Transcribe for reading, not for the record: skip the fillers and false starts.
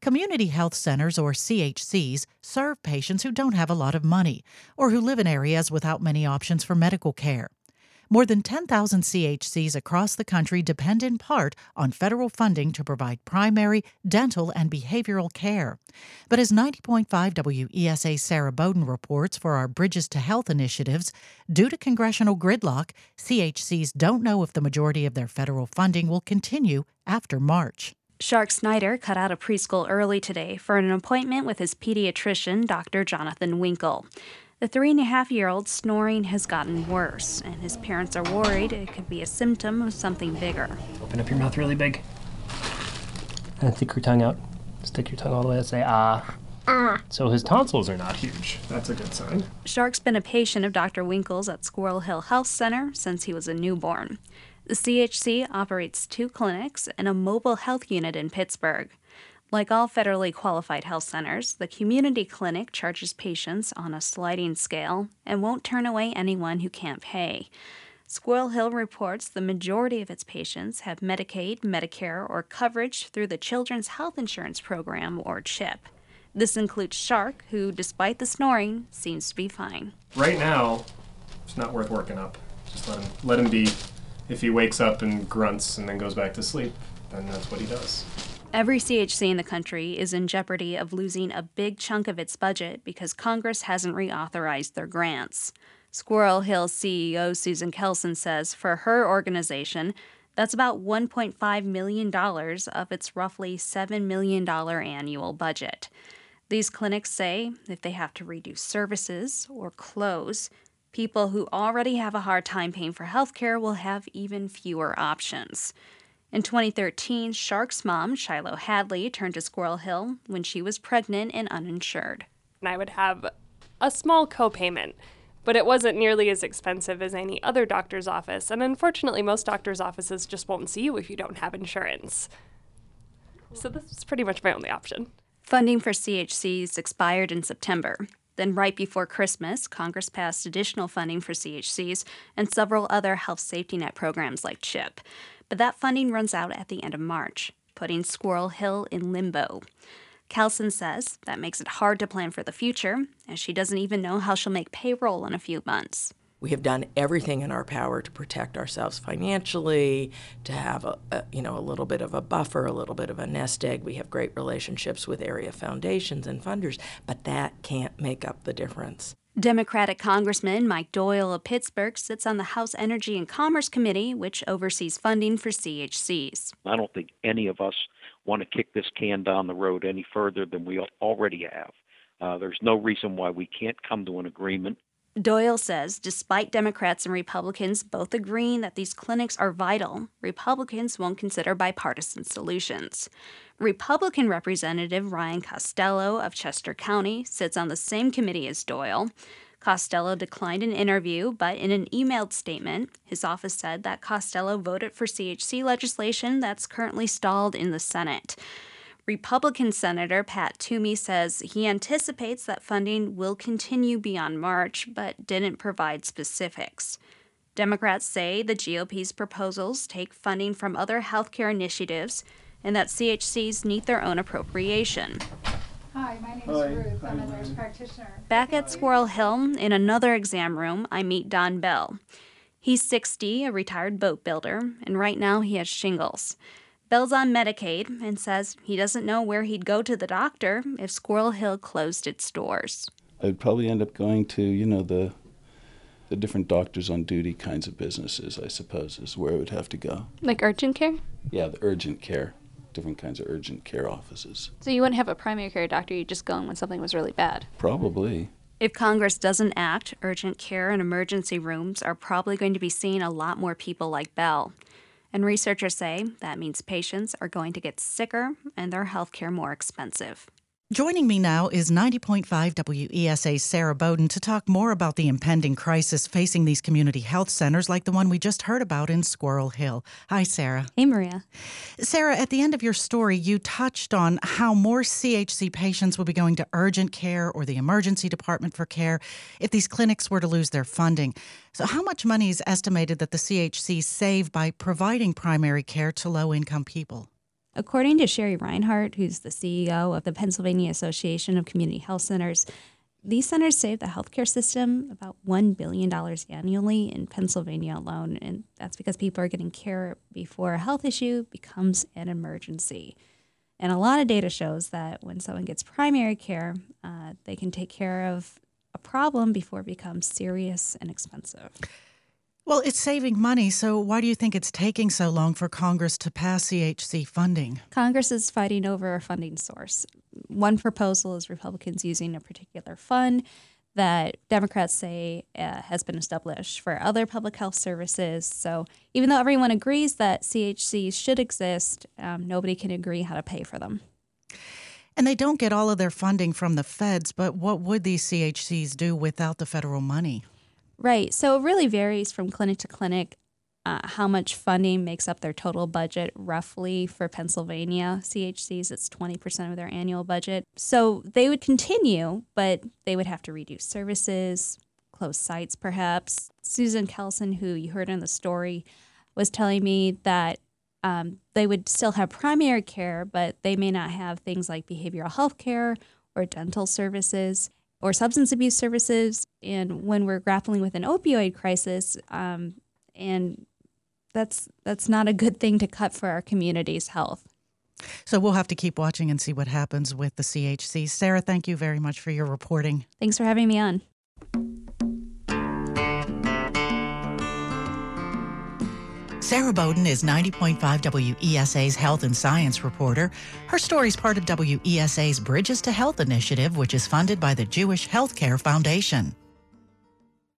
Community health centers, or CHCs, serve patients who don't have a lot of money or who live in areas without many options for medical care. More than 10,000 CHCs across the country depend in part on federal funding to provide primary, dental, and behavioral care. But as 90.5 WESA Sarah Bowden reports for our Bridges to Health initiatives, due to congressional gridlock, CHCs don't know if the majority of their federal funding will continue after March. Shark Snyder cut out of preschool early today for an appointment with his pediatrician, Dr. Jonathan Winkle. The 3.5-year-old's snoring has gotten worse, and his parents are worried it could be a symptom of something bigger. Open up your mouth really big. And stick your tongue out. Stick your tongue all the way and say, ah. So his tonsils are not huge. That's a good sign. Shark's been a patient of Dr. Winkle's at Squirrel Hill Health Center since he was a newborn. The CHC operates 2 clinics and a mobile health unit in Pittsburgh. Like all federally qualified health centers, the community clinic charges patients on a sliding scale and won't turn away anyone who can't pay. Squirrel Hill reports the majority of its patients have Medicaid, Medicare, or coverage through the Children's Health Insurance Program, or CHIP. This includes Shark, who, despite the snoring, seems to be fine. Right now, it's not worth working up. Just let him be. If he wakes up and grunts and then goes back to sleep, then that's what he does. Every CHC in the country is in jeopardy of losing a big chunk of its budget because Congress hasn't reauthorized their grants. Squirrel Hill CEO Susan Kelson says for her organization, that's about $1.5 million of its roughly $7 million annual budget. These clinics say if they have to reduce services or close, people who already have a hard time paying for health care will have even fewer options. In 2013, Shark's mom, Shiloh Hadley, turned to Squirrel Hill when she was pregnant and uninsured. And I would have a small copayment, but it wasn't nearly as expensive as any other doctor's office. And unfortunately, most doctor's offices just won't see you if you don't have insurance. So this is pretty much my only option. Funding for CHCs expired in September. Then right before Christmas, Congress passed additional funding for CHCs and several other health safety net programs like CHIP. But that funding runs out at the end of March, putting Squirrel Hill in limbo. Kelson says that makes it hard to plan for the future, as she doesn't even know how she'll make payroll in a few months. We have done everything in our power to protect ourselves financially, to have a little bit of a buffer, a little bit of a nest egg. We have great relationships with area foundations and funders, but that can't make up the difference. Democratic Congressman Mike Doyle of Pittsburgh sits on the House Energy and Commerce Committee, which oversees funding for CHCs. I don't think any of us want to kick this can down the road any further than we already have. There's no reason why we can't come to an agreement. Doyle says despite Democrats and Republicans both agreeing that these clinics are vital, Republicans won't consider bipartisan solutions. Republican Representative Ryan Costello of Chester County sits on the same committee as Doyle. Costello declined an interview, but in an emailed statement, his office said that Costello voted for CHC legislation that's currently stalled in the Senate. Republican Senator Pat Toomey says he anticipates that funding will continue beyond March, but didn't provide specifics. Democrats say the GOP's proposals take funding from other healthcare initiatives and that CHCs need their own appropriation. Hi, my name is Ruth. I'm a nurse practitioner. Back at Squirrel Hill, in another exam room, I meet Don Bell. He's 60, a retired boat builder, and right now he has shingles. Bell's on Medicaid and says he doesn't know where he'd go to the doctor if Squirrel Hill closed its doors. I'd probably end up going to, the different doctors on duty kinds of businesses, I suppose, is where I would have to go. Like urgent care? Yeah, the urgent care, different kinds of urgent care offices. So you wouldn't have a primary care doctor, you'd just go in when something was really bad? Probably. If Congress doesn't act, urgent care and emergency rooms are probably going to be seeing a lot more people like Bell. And researchers say that means patients are going to get sicker and their health care more expensive. Joining me now is 90.5 WESA's Sarah Bowden to talk more about the impending crisis facing these community health centers like the one we just heard about in Squirrel Hill. Hi, Sarah. Hey, Maria. Sarah, at the end of your story, you touched on how more CHC patients will be going to urgent care or the emergency department for care if these clinics were to lose their funding. So how much money is estimated that the CHCs save by providing primary care to low-income people? According to Sherry Reinhardt, who's the CEO of the Pennsylvania Association of Community Health Centers, these centers save the healthcare system about $1 billion annually in Pennsylvania alone, and that's because people are getting care before a health issue becomes an emergency. And a lot of data shows that when someone gets primary care, they can take care of a problem before it becomes serious and expensive. Well, it's saving money, so why do you think it's taking so long for Congress to pass CHC funding? Congress is fighting over a funding source. One proposal is Republicans using a particular fund that Democrats say has been established for other public health services. So even though everyone agrees that CHCs should exist, nobody can agree how to pay for them. And they don't get all of their funding from the feds, but what would these CHCs do without the federal money? Right. So it really varies from clinic to clinic how much funding makes up their total budget. Roughly for Pennsylvania CHCs, it's 20% of their annual budget. So they would continue, but they would have to reduce services, close sites perhaps. Susan Kelson, who you heard in the story, was telling me that they would still have primary care, but they may not have things like behavioral health care or dental services or substance abuse services. And when we're grappling with an opioid crisis, and that's not a good thing to cut for our community's health. So we'll have to keep watching and see what happens with the CHC. Sarah, thank you very much for your reporting. Thanks for having me on. Sarah Bowden is 90.5 WESA's Health and Science reporter. Her story is part of WESA's Bridges to Health initiative, which is funded by the Jewish Healthcare Foundation.